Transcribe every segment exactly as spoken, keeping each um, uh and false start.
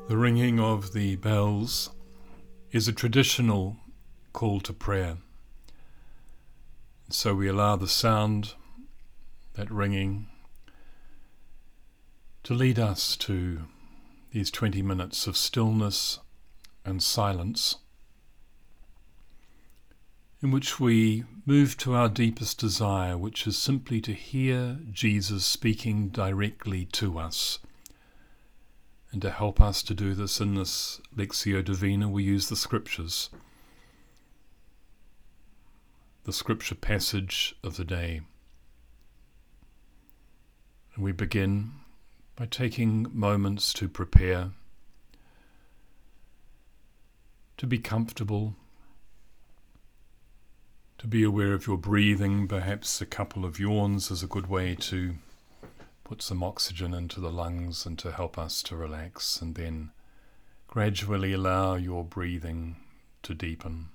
The ringing of the bells is a traditional call to prayer. So we allow the sound, that ringing, to lead us to these twenty minutes of stillness and silence, in which we move to our deepest desire, which is simply to hear Jesus speaking directly to us. And to help us to do this in this Lectio Divina, we use the Scriptures, the Scripture passage of the day. And we begin by taking moments to prepare, to be comfortable, to be aware of your breathing. Perhaps a couple of yawns is a good way to put some oxygen into the lungs and to help us to relax, and then gradually allow your breathing to deepen.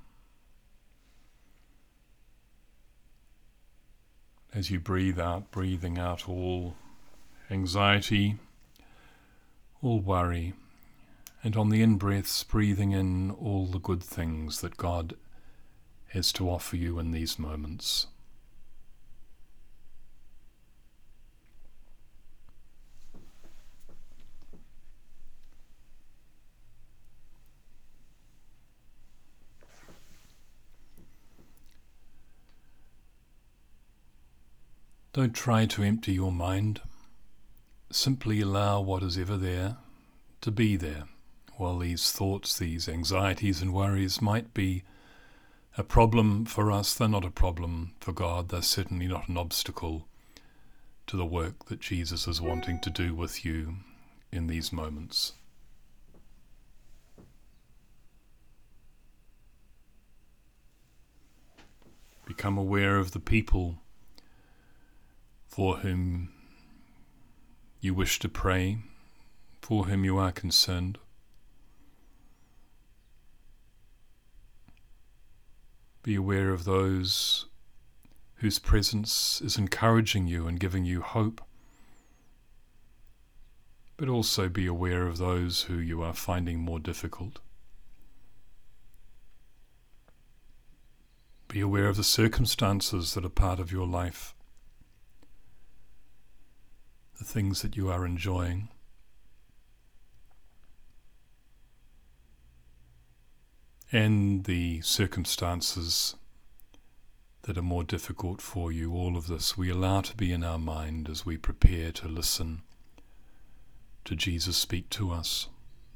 As you breathe out, breathing out all anxiety, all worry, and on the in-breaths, breathing in all the good things that God has to offer you in these moments. Don't try to empty your mind. Simply allow what is ever there to be there. While these thoughts, these anxieties and worries might be a problem for us, they're not a problem for God. They're certainly not an obstacle to the work that Jesus is wanting to do with you in these moments. Become aware of the people for whom you wish to pray, for whom you are concerned. Be aware of those whose presence is encouraging you and giving you hope, but also be aware of those who you are finding more difficult. Be aware of the circumstances that are part of your life, the things that you are enjoying. And the circumstances that are more difficult for you. All of this we allow to be in our mind as we prepare to listen to Jesus speak to us.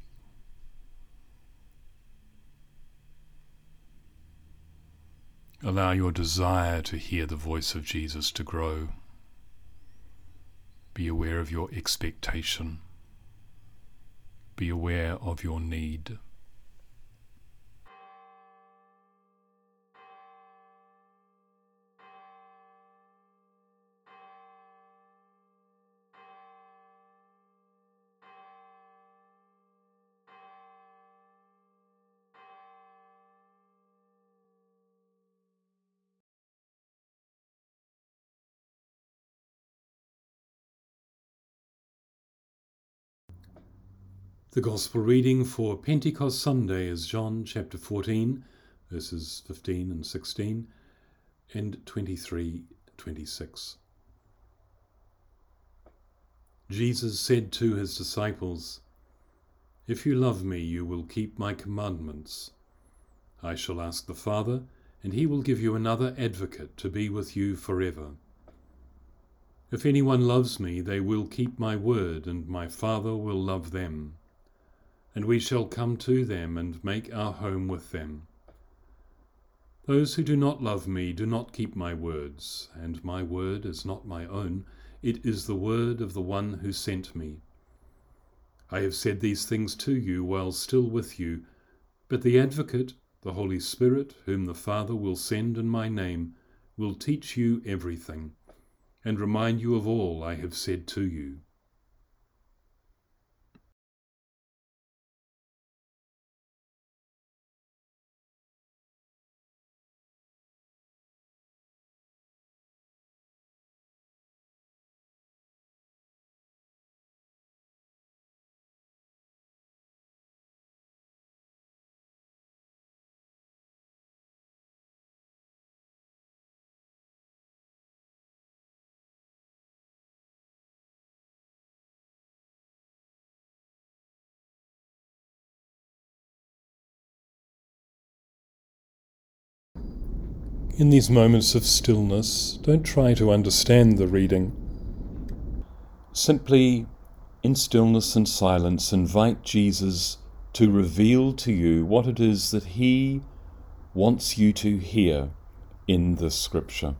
Allow your desire to hear the voice of Jesus to grow. Be aware of your expectation. Be aware of your need. The Gospel reading for Pentecost Sunday is John chapter fourteen, verses fifteen and sixteen, and twenty-three, twenty-six. Jesus said to his disciples, "If you love me, you will keep my commandments. I shall ask the Father, and he will give you another advocate to be with you forever. If anyone loves me, they will keep my word, and my Father will love them. And we shall come to them and make our home with them. Those who do not love me do not keep my words, and my word is not my own. It is the word of the one who sent me. I have said these things to you while still with you, but the Advocate, the Holy Spirit, whom the Father will send in my name, will teach you everything, and remind you of all I have said to you. In these moments of stillness, don't try to understand the reading. Simply, in stillness and silence, invite Jesus to reveal to you what it is that he wants you to hear in this scripture.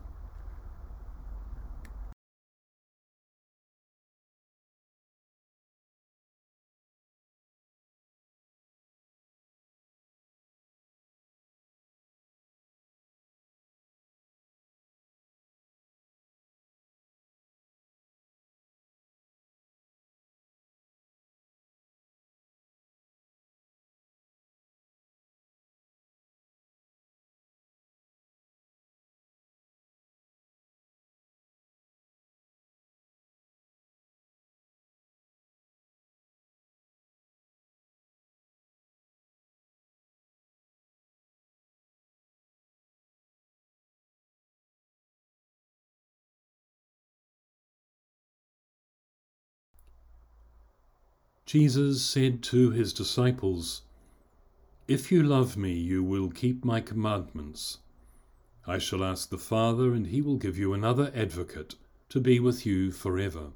Jesus said to his disciples, "If you love me, you will keep my commandments. I shall ask the Father, and he will give you another advocate to be with you forever.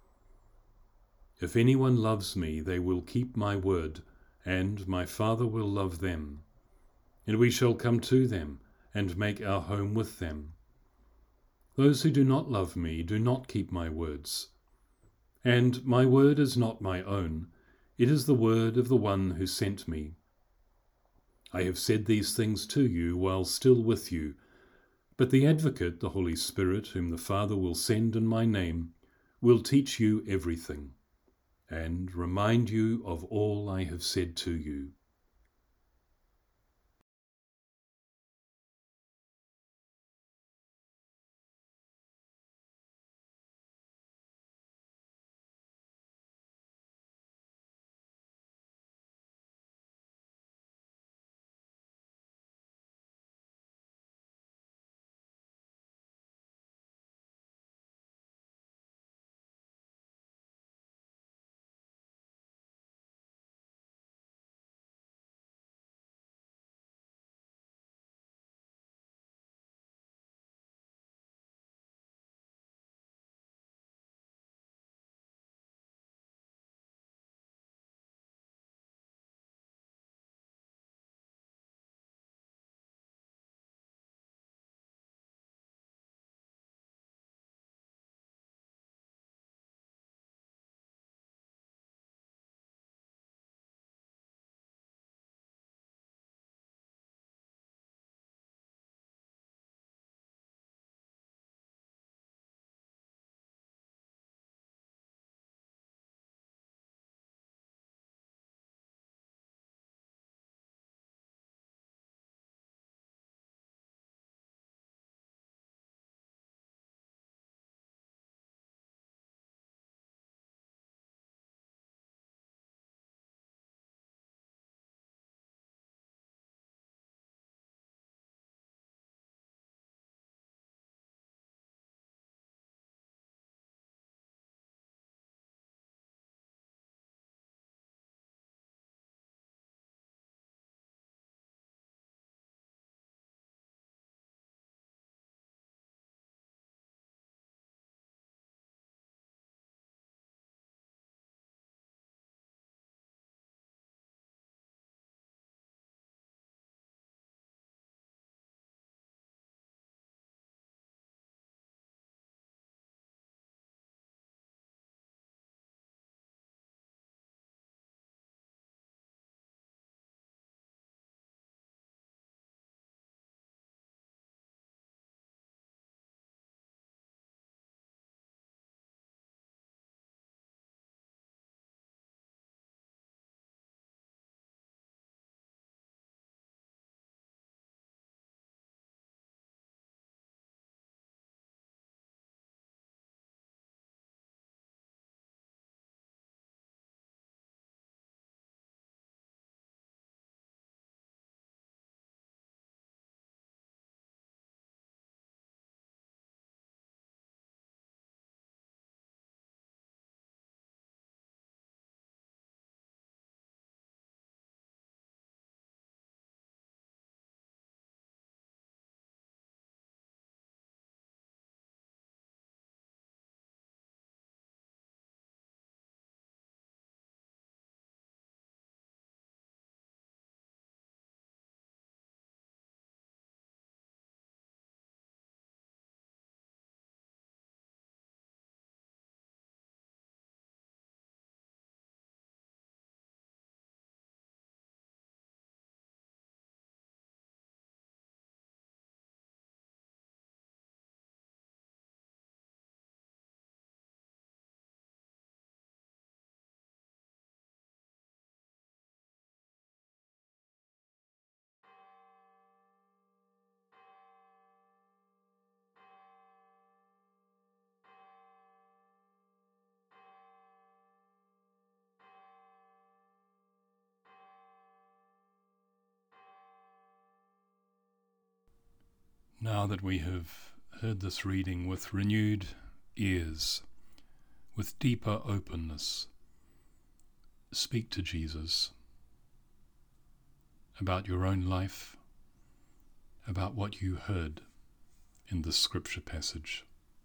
If anyone loves me, they will keep my word, and my Father will love them. And we shall come to them and make our home with them. Those who do not love me do not keep my words. And my word is not my own, it is the word of the one who sent me. I have said these things to you while still with you, but the Advocate, the Holy Spirit, whom the Father will send in my name, will teach you everything, and remind you of all I have said to you." Now that we have heard this reading with renewed ears, with deeper openness, speak to Jesus about your own life, about what you heard in this scripture passage.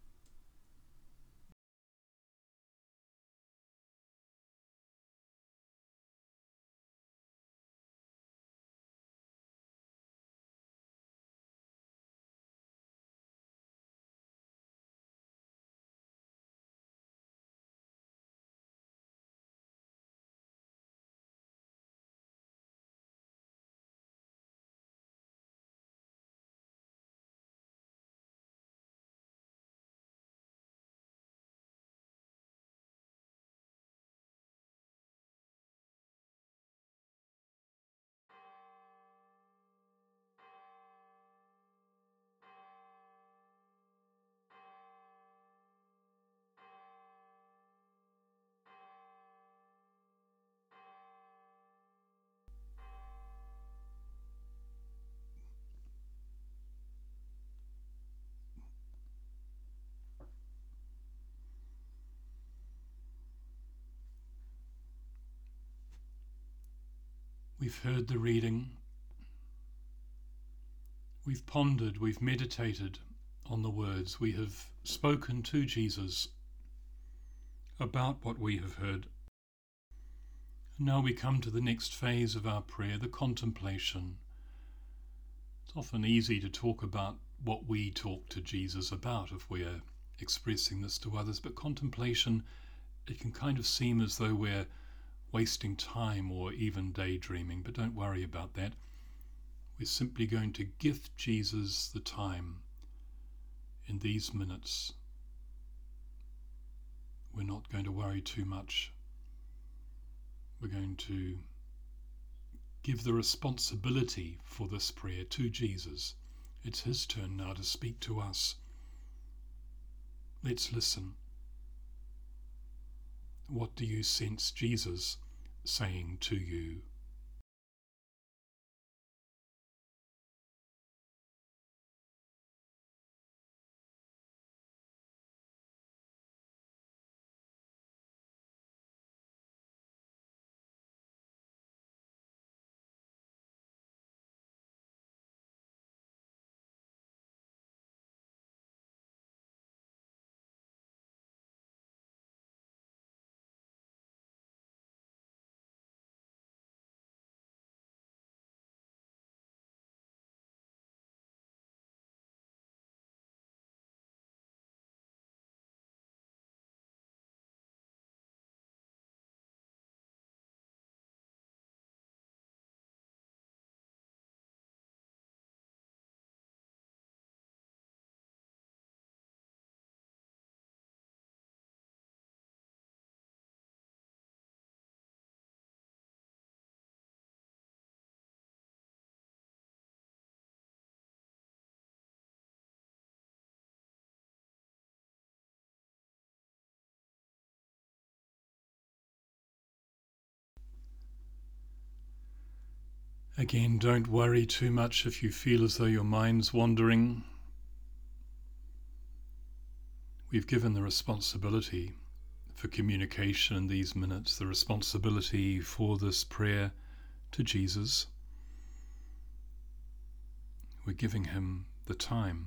We've heard the reading, we've pondered, we've meditated on the words, we have spoken to Jesus about what we have heard. And now we come to the next phase of our prayer, the contemplation. It's often easy to talk about what we talk to Jesus about if we're expressing this to others, but contemplation, it can kind of seem as though we're wasting time or even daydreaming, but don't worry about that. We're simply going to gift Jesus the time in these minutes. We're not going to worry too much. We're going to give the responsibility for this prayer to Jesus. It's his turn now to speak to us. Let's listen. What do you sense Jesus saying to you? Again, don't worry too much if you feel as though your mind's wandering. We've given the responsibility for communication in these minutes, the responsibility for this prayer to Jesus. We're giving him the time.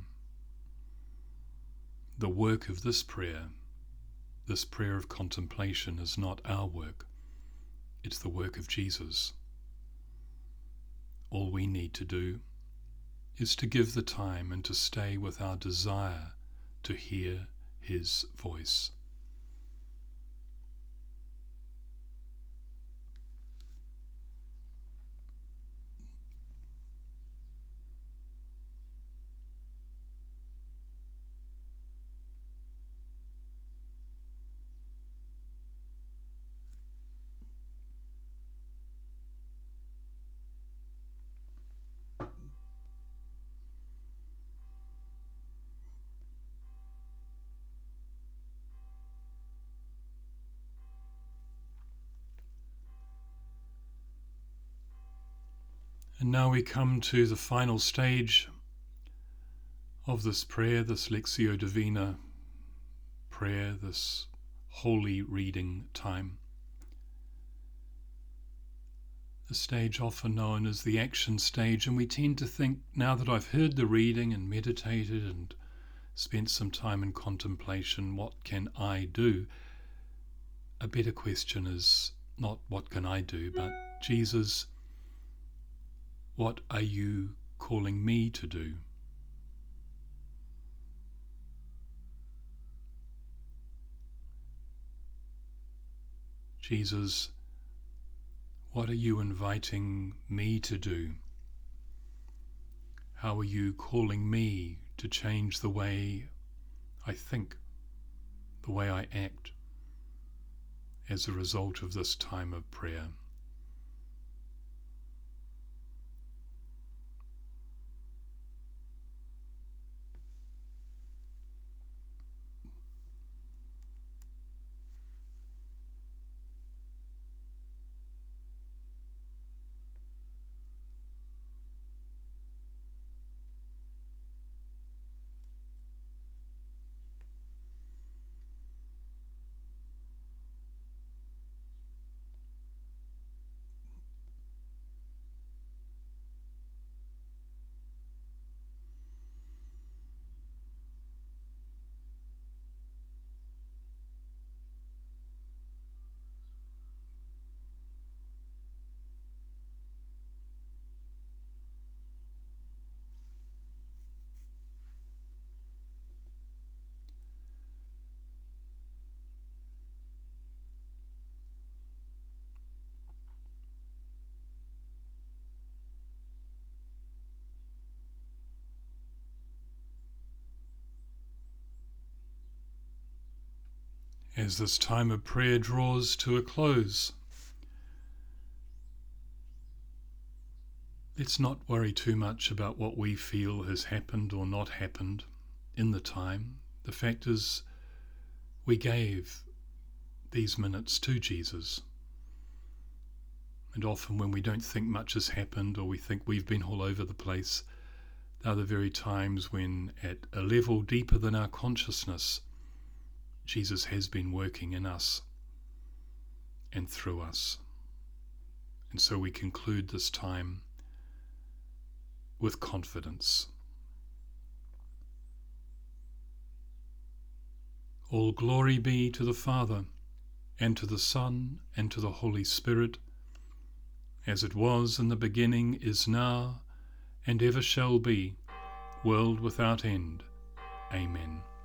The work of this prayer, this prayer of contemplation, is not our work. It's the work of Jesus. All we need to do is to give the time and to stay with our desire to hear his voice. And now we come to the final stage of this prayer, this Lectio Divina prayer, this holy reading time. The stage often known as the action stage, and we tend to think, now that I've heard the reading and meditated and spent some time in contemplation, what can I do? A better question is not what can I do, but Jesus, what are you calling me to do? Jesus, what are you inviting me to do? How are you calling me to change the way I think, the way I act, as a result of this time of prayer? As this time of prayer draws to a close, let's not worry too much about what we feel has happened or not happened in the time. The fact is, we gave these minutes to Jesus. And often when we don't think much has happened, or we think we've been all over the place, they're the very times when, at a level deeper than our consciousness, Jesus has been working in us and through us. And so we conclude this time with confidence. All glory be to the Father, and to the Son, and to the Holy Spirit, as it was in the beginning, is now, and ever shall be, world without end. Amen.